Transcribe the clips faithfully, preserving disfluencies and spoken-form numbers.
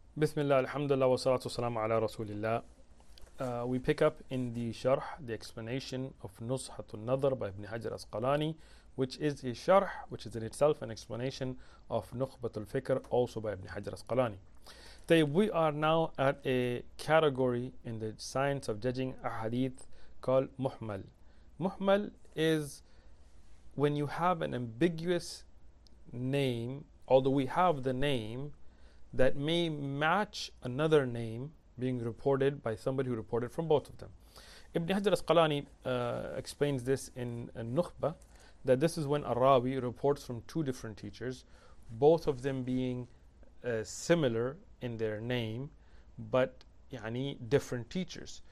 Bismillah, alhamdulillah, wa salatu wassalamu ala rasulillah. Uh, we pick up in the sharh, the explanation of Nuzhatun Nadhr by Ibn Hajar Asqalani, which is a sharh, which is in itself an explanation of Nukhbatul Fikr, also by Ibn Hajar Asqalani. So we are now at a category in the science of judging a hadith called Muhmal. Muhmal is when you have an ambiguous name, although we have the name, that may match another name being reported by somebody who reported from both of them. Ibn Hajar Asqalani uh, explains this in a Nukhba, that this is when a Rawi reports from two different teachers, both of them being uh, similar in their name, but yani, different teachers.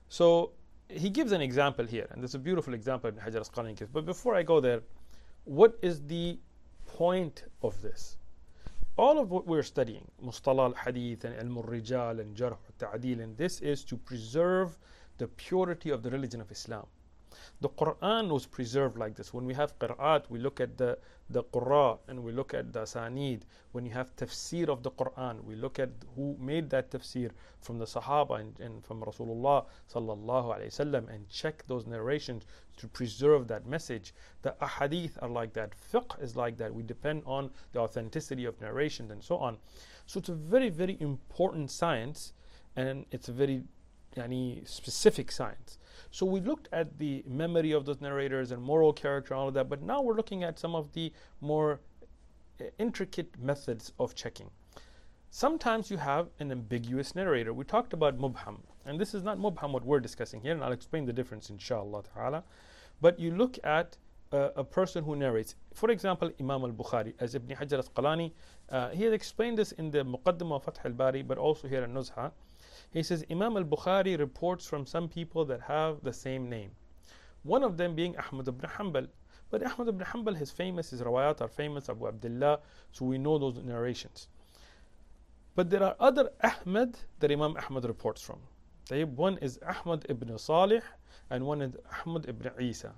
So he gives an example here, and this is a beautiful example Ibn Hajar Asqalani gives. But before I go there, what is the point of this? All of what we're studying, Mustalah al-Hadith and Ilm al-Rijal and Jarh al-Ta'adil, and this is to preserve the purity of the religion of Islam. The Quran was preserved like this. When we have qira'at, we look at the, the qurra and we look at the asanid. When you have tafsir of the Quran, we look at who made that tafsir from the Sahaba and, and from Rasulullah sallallahu alayhi wasallam, and check those narrations to preserve that message. The ahadith are like that. Fiqh is like that. We depend on the authenticity of narrations and so on. So it's a very, very important science, and it's a very yani, specific science. So we looked at the memory of those narrators and moral character and all of that, but now we're looking at some of the more uh, intricate methods of checking. Sometimes you have an ambiguous narrator. We talked about mubham, and this is not mubham what we're discussing here, and I'll explain the difference inshallah ta'ala. But you look at uh, a person who narrates. For example, Imam al-Bukhari, as Ibn Hajar Asqalani, uh, he had explained this in the Muqaddimah of Fath al-Bari, but also here in Nuzha. He says Imam al-Bukhari reports from some people that have the same name. One of them being Ahmad ibn Hanbal. But Ahmad ibn Hanbal, his famous, his rawayat are famous, Abu Abdullah, so we know those narrations. But there are other Ahmad that Imam Ahmad reports from. One is Ahmad ibn Salih and one is Ahmad ibn Isa.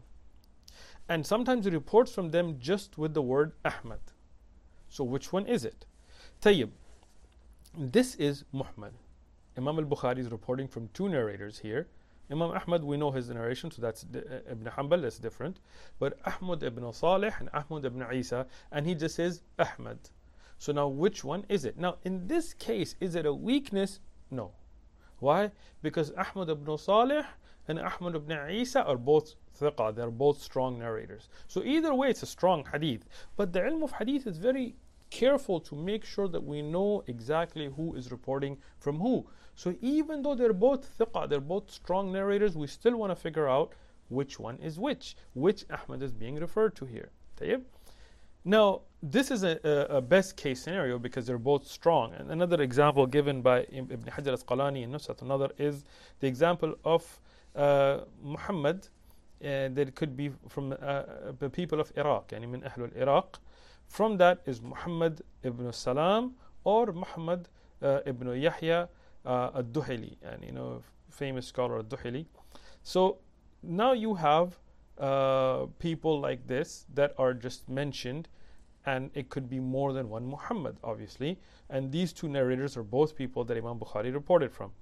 And sometimes he reports from them just with the word Ahmad. So which one is it? Tayyib. This is Muhmal. Imam al-Bukhari is reporting from two narrators here. Imam Ahmad, we know his narration, so that's uh, Ibn Hanbal, that's different. But Ahmad ibn Salih and Ahmad ibn Isa, and he just says Ahmad. So now which one is it? Now in this case, is it a weakness? No. Why? Because Ahmad ibn Salih and Ahmad ibn Isa are both thiqa, they're both strong narrators. So either way, it's a strong hadith. But the ilm of hadith is very careful to make sure that we know exactly who is reporting from who. So even though they're both thiqa, they're both strong narrators, we still want to figure out which one is which, which Ahmad is being referred to here. Tayyib? Now, this is a, a, a best case scenario because they're both strong. And another example given by Ibn Hajar Asqalani in Nuzhat an-Nadhr is the example of uh, Muhammad, uh, that it could be from uh, the people of Iraq, yani min Ahlul Iraq. From that is Muhammad ibn Salam or Muhammad uh, ibn Yahya uh, al-Duhili, and you know, famous scholar al-Duhili. So now you have uh, people like this that are just mentioned, and it could be more than one Muhammad, obviously. And these two narrators are both people that Imam Bukhari reported from.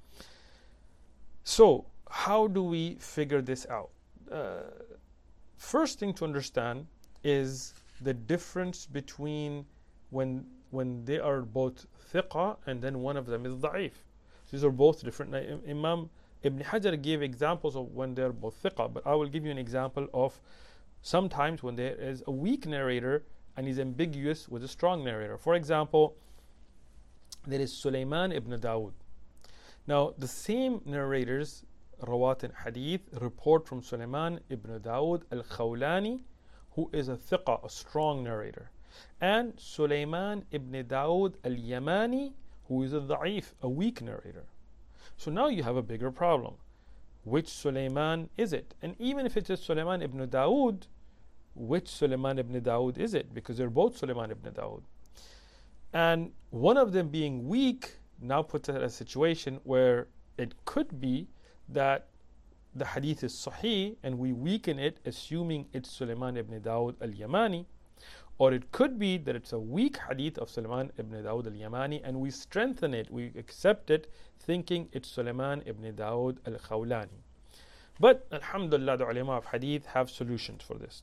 So how do we figure this out? Uh, first thing to understand is the difference between when when they are both thiqa and then one of them is da'if. These are both different. Now, Imam Ibn Hajar gave examples of when they are both thiqa, but I will give you an example of sometimes when there is a weak narrator and he's ambiguous with a strong narrator. For example, there is Sulaiman ibn Dawood. Now the same narrators, rawat and hadith, report from Sulaiman ibn Dawood al-Khawlani, who is a thiqa, a strong narrator, and Sulaiman ibn Dawood al-Yamani, who is a da'if, a weak narrator. So now you have a bigger problem. Which Sulaiman is it? And even if it is Sulaiman ibn Dawood, which Sulaiman ibn Dawood is it? Because they're both Sulaiman ibn Dawood. And one of them being weak now puts us in a situation where it could be that the hadith is sahih and we weaken it assuming it's Sulaiman ibn Dawood al-Yamani, Or it could be that it's a weak hadith of Sulaiman ibn Dawud al-Yamani, and we strengthen it, we accept it, thinking it's Sulaiman ibn Dawud al-Khawlani. But alhamdulillah, the ulama of hadith have solutions for this.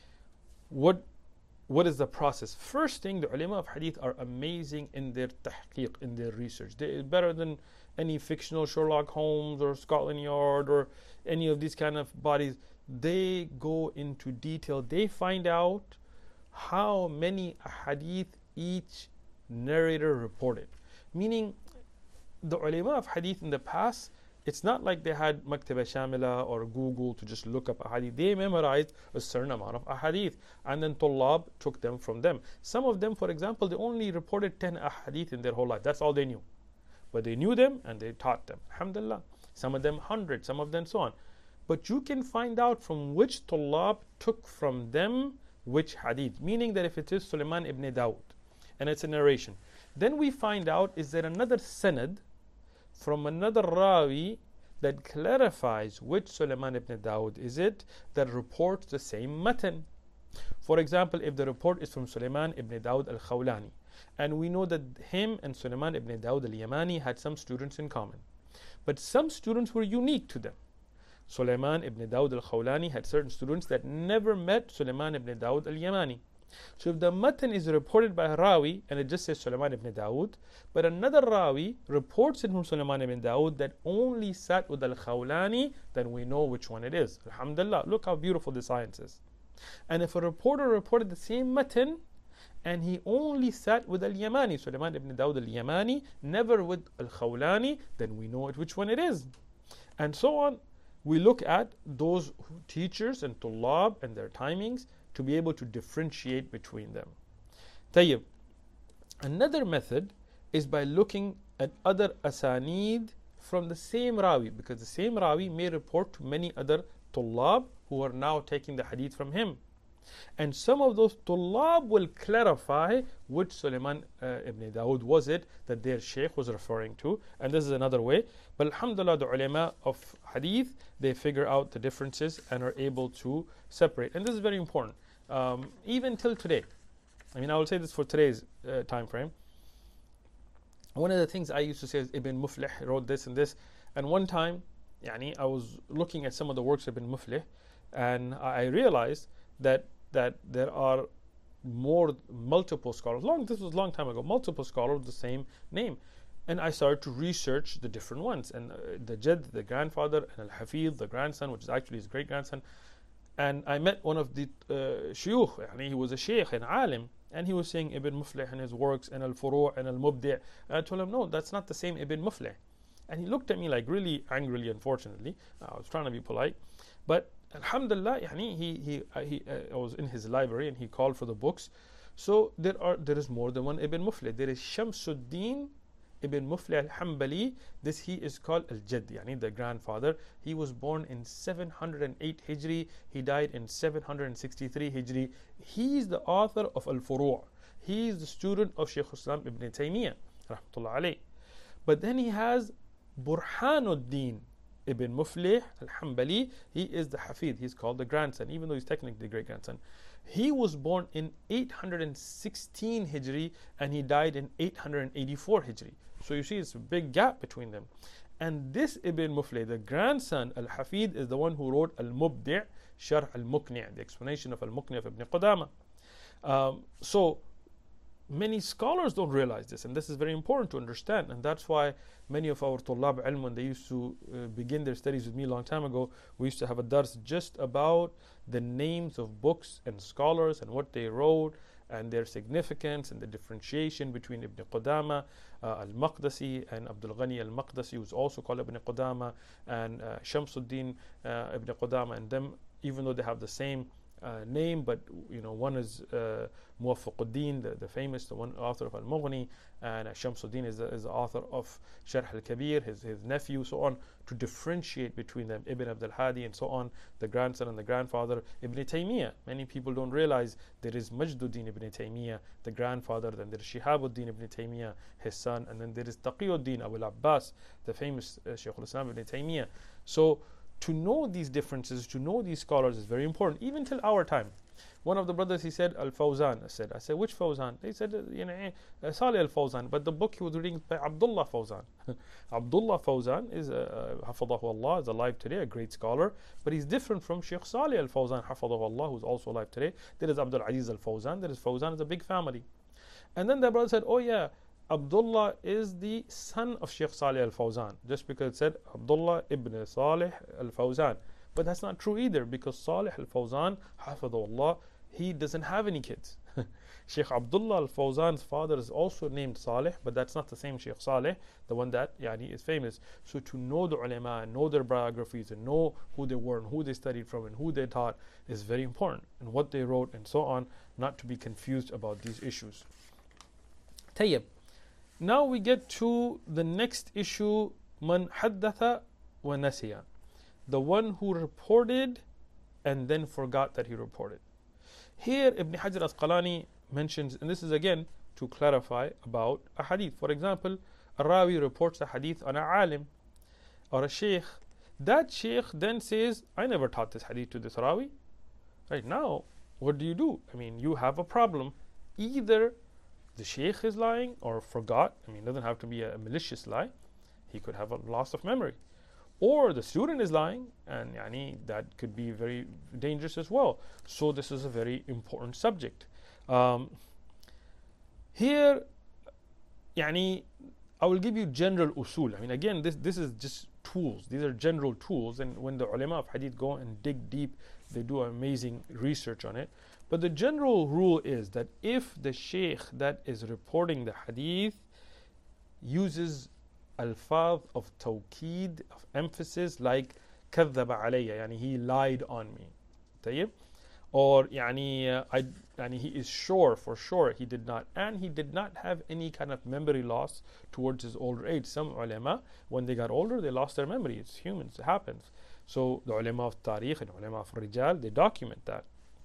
What What is the process? First thing, the ulama of hadith are amazing in their tahqiq, in their research. They're better than any fictional Sherlock Holmes or Scotland Yard or any of these kind of bodies. They go into detail. They find out how many hadith each narrator reported. Meaning, the ulama of hadith in the past, it's not like they had Maktaba Shamila or Google to just look up a hadith. They memorized a certain amount of ahadith, and then Tullab took them from them. Some of them, for example, they only reported ten ahadith in their whole life. That's all they knew. But they knew them and they taught them. Alhamdulillah. Some of them one hundred, some of them so on. But you can find out from which Tullab took from them which hadith. Meaning that if it is Sulaiman ibn Dawud and it's a narration, then we find out, is there another sanad from another rawi that clarifies which Sulaiman ibn Dawud is it that reports the same matan. For example, if the report is from Sulaiman ibn Dawud al-Khawlani, and we know that him and Sulaiman ibn Dawud al-Yamani had some students in common, but some students were unique to them. Sulaiman ibn Dawud al-Khawlani had certain students that never met Sulaiman ibn Dawud al-Yamani. So if the matan is reported by a rawi and it just says Sulaiman ibn Dawud, but another rawi reports it from Sulaiman ibn Dawud that only sat with al-Khawlani, then we know which one it is. Alhamdulillah, look how beautiful the science is. And if a reporter reported the same matan and he only sat with al-Yamani, Sulaiman ibn Dawud al-Yamani, never with al-Khawlani, then we know which one it is. And so on. We look at those teachers and tullab and their timings to be able to differentiate between them. Tayyib. Another method is by looking at other asanid from the same rawi, because the same rawi may report to many other tullab who are now taking the hadith from him. And some of those tullab will clarify which Sulaiman uh, ibn Dawud was it that their sheikh was referring to. And this is another way. But alhamdulillah, the ulama of hadith, they figure out the differences and are able to separate. And this is very important. Um, even till today. I mean, I will say this for today's uh, time frame. One of the things I used to say is Ibn Muflih wrote this and this. And one time, yani, I was looking at some of the works of Ibn Muflih, and I realized that that there are more multiple scholars. Long this was a long time ago. Multiple scholars with the same name, and I started to research the different ones. And uh, the Jad, the grandfather, and Al Hafid, the grandson, which is actually his great grandson. And I met one of the uh, shuyukh. Yani he was a sheikh, an alim, and he was saying Ibn Muflih and his works and Al Furu' and Al Mubdi'. And I told him, no, that's not the same Ibn Muflih. And he looked at me like really angrily. Unfortunately, I was trying to be polite, but alhamdulillah, yani he he uh, he uh, was in his library and he called for the books. So there are there is more than one Ibn Muflih. There is Shamsuddin Ibn Muflih al-Hanbali. This he is called al-Jadd, yani the grandfather. He was born in seven hundred eight Hijri. He died in seven hundred sixty-three Hijri. He is the author of Al-Furu'. He is the student of Shaykh Islam Ibn Taymiyyah, rahmatullah alayh. But then he has Burhanuddin Ibn Muflih al-Hanbali. He is the Hafid. He's called the grandson, even though he's technically the great grandson. He was born in eight hundred sixteen Hijri and he died in eight hundred eighty-four Hijri. So you see, it's a big gap between them. And this Ibn Muflih, the grandson, al-Hafid, is the one who wrote al-Mubdi', Sharh al-Muqni', the explanation of al-Muqni' of Ibn Qudama. Um, so many scholars don't realize this, and this is very important to understand. And that's why many of our Tullab ilm, when they used to uh, begin their studies with me a long time ago, we used to have a dars just about the names of books and scholars and what they wrote and their significance and the differentiation between Ibn Qudama, uh, al-Maqdisi, and Abdul Ghani al-Maqdisi, who's also called Ibn Qudama, and uh, Shamsuddin uh, Ibn Qudama, and them, even though they have the same Uh, name, but you know, one is uh, Muwaffaquddin, the, the famous, the one author of Al-Mughni, and uh, Shamsuddin is the, is the author of Sharh al-Kabir, his, his nephew, so on, to differentiate between them. Ibn Abdul Hadi and so on, the grandson and the grandfather. Ibn Taymiyyah, many people don't realize there is Majduddin Ibn Taymiyyah, the grandfather, then there is Shihabuddin Ibn Taymiyyah, his son, and then there is Taqiyuddin Abu al-Abbas, the famous uh, Shaykh al-Islam Ibn Taymiyyah. So to know these differences, to know these scholars is very important, even till our time. One of the brothers, he said, Al-Fawzan. I said, I said, which Fawzan? They said, uh, you know, uh, Salih Al-Fawzan. But the book he was reading is by Abdullah Fawzan. Abdullah Fawzan is, uh, Hafadahu Allah, is alive today, a great scholar. But he's different from Sheikh Salih Al-Fawzan, Hafadahu Allah, who's also alive today. There is Abdul Aziz Al-Fawzan. There is Fawzan, is a big family. And then the brother said, oh yeah, Abdullah is the son of Sheikh Salih Al-Fawzan. Just because it said Abdullah ibn Salih Al-Fawzan. But that's not true either, because Salih Al-Fawzan, Hafidhullah, he doesn't have any kids. Sheikh Abdullah Al-Fawzan's father is also named Salih, but that's not the same Sheikh Salih, the one that yani, is famous. So to know the ulama, know their biographies, and know who they were, and who they studied from, and who they taught is very important, and what they wrote, and so on, not to be confused about these issues. Tayyib. Now we get to the next issue, Man haddatha wa nasiya. The one who reported and then forgot that he reported. Here Ibn Hajar Asqalani mentions, and this is again to clarify about a hadith. For example, a rawi reports a hadith on a alim or a sheikh. That sheikh then says, I never taught this hadith to this rawi. Right now, what do you do? I mean, you have a problem. Either the sheikh is lying or forgot. I mean, it doesn't have to be a malicious lie. He could have a loss of memory. Or the student is lying, and yani, that could be very dangerous as well. So this is a very important subject. Um, here, yani, I will give you general usul. I mean, again, this, this is just tools. These are general tools, and when the ulama of hadith go and dig deep, they do amazing research on it. But the general rule is that if the sheikh that is reporting the hadith uses alfaz of tawqeed, of emphasis, like كذب علي, yani he lied on me, طيب? Or yani, uh, I, yani he is sure, for sure he did not, and he did not have any kind of memory loss towards his older age. Some ulama, when they got older, they lost their memory. It's humans, it happens. So the ulama of tariq and ulama of rijal, they document that.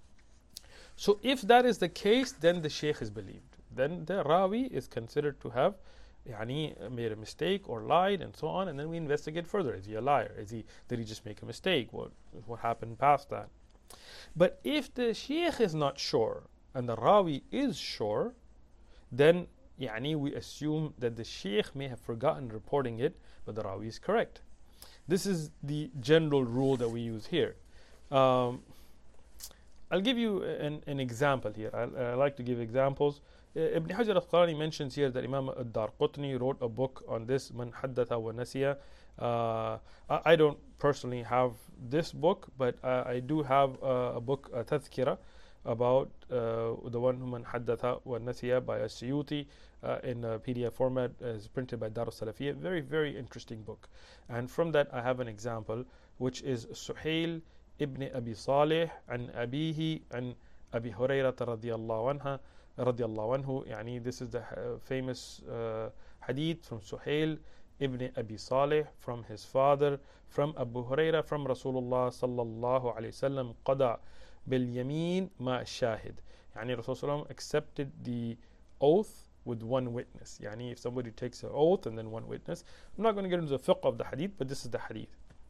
So if that is the case, then the sheikh is believed. Then the rawi is considered to have yani, made a mistake or lied and so on, and then we investigate further. Is he a liar? Is he, did he just make a mistake? What, what happened past that? But if the sheikh is not sure and the rawi is sure, then yani, we assume that the sheikh may have forgotten reporting it, but the rawi is correct. This is the general rule that we use here. Um, I'll give you an, an example here. I, I like to give examples. Uh, Ibn Hajar al-Asqalani mentions here that Imam ad-Darqutni wrote a book on this, Man haddatha wa nasiya. Uh, I, I don't personally have this book, but I, I do have uh, a book, a tazkira, about uh, the one Man haddatha wa nasiya by As-Suyuti uh, in a P D F format, as printed by Dar al-Salafiyya. Very, very interesting book. And from that I have an example, which is Suhail ibn Abi Salih an Abihi an Abi Hurairah radiyallahu anha radiyallahu anhu. Yani this is the uh, famous uh, hadith from Suhail ibn Abi Salih from his father, from Abu Hurairah, from Rasulullah sallallahu alayhi wasallam, qada bil yamin ma shahid. Yani Rasulullah accepted the oath with one witness. Yani if somebody takes an oath and then one witness. I'm not going to get into the fiqh of the hadith, but this is the hadith.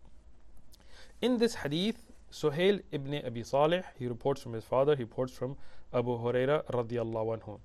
In this hadith, Suhail ibn Abi Salih, he reports from his father, he reports from Abu Hurairah radiyallahu anhu.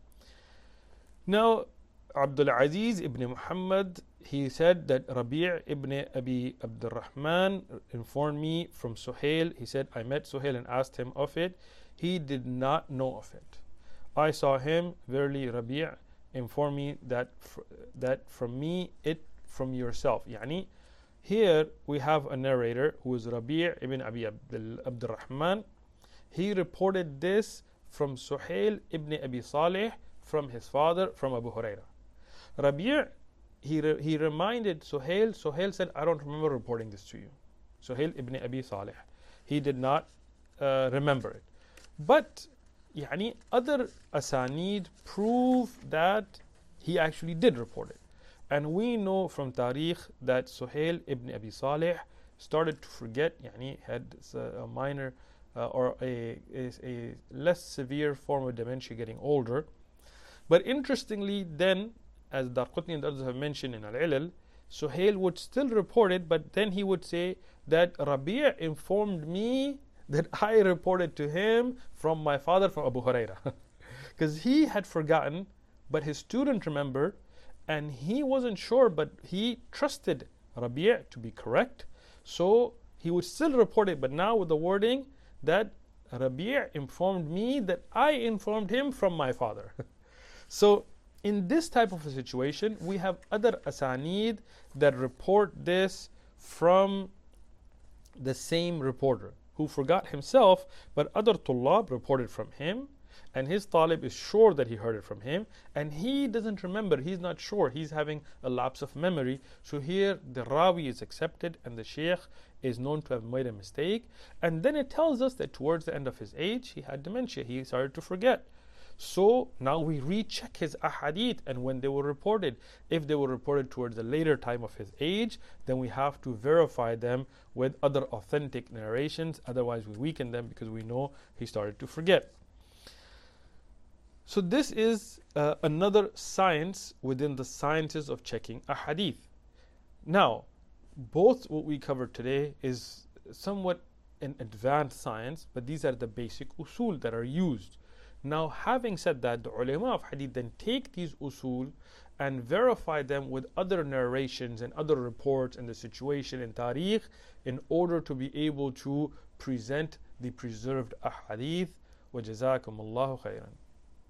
Now, Abdul Aziz ibn Muhammad, he said that Rabi' ibn Abi Abdurrahman informed me from Suhail. He said, I met Suhail and asked him of it. He did not know of it. I saw him, verily Rabi' informed me that, fr- that from me, it from yourself. Yani, here we have a narrator who is Rabi' ibn Abi Abdurrahman. He reported this from Suhail ibn Abi Salih, from his father, from Abu Hurairah. Rabi' he, re- he reminded Suhail. Suhail said, I don't remember reporting this to you. Suhail ibn Abi Salih. He did not uh, remember it. But yani, other asanid prove that he actually did report it. And we know from Tariq that Suhail ibn Abi Salih started to forget, yani had a minor uh, or a, a, a less severe form of dementia getting older. But interestingly, then, as Darqutni and others have mentioned in Al-Ilal, Suhail would still report it, but then he would say that Rabi' informed me that I reported to him from my father, from Abu Hurairah. Because he had forgotten, but his student remembered, and he wasn't sure, but he trusted Rabi' to be correct. So he would still report it, but now with the wording that Rabi' informed me that I informed him from my father. So in this type of a situation, we have other asanid that report this from the same reporter who forgot himself, but other tullab reported from him, and his talib is sure that he heard it from him, and he doesn't remember, he's not sure, he's having a lapse of memory. So here the rawi is accepted and the sheikh is known to have made a mistake, and then it tells us that towards the end of his age he had dementia, he started to forget. So now we recheck his ahadith, and when they were reported, if they were reported towards the later time of his age, then we have to verify them with other authentic narrations, otherwise we weaken them because we know he started to forget. So this is uh, another science within the sciences of checking ahadith. Now, both what we covered today is somewhat an advanced science, but these are the basic usul that are used. Now, having said that, the ulama of hadith then take these usul and verify them with other narrations and other reports and the situation in tariq in order to be able to present the preserved ahadith. وَجَزَاكُمُ اللَّهُ خَيْرًا.